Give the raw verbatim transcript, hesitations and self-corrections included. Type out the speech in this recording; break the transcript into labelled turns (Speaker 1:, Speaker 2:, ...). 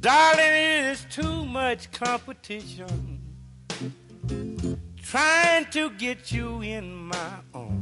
Speaker 1: Darling, it is too much competition trying to get you in my arms.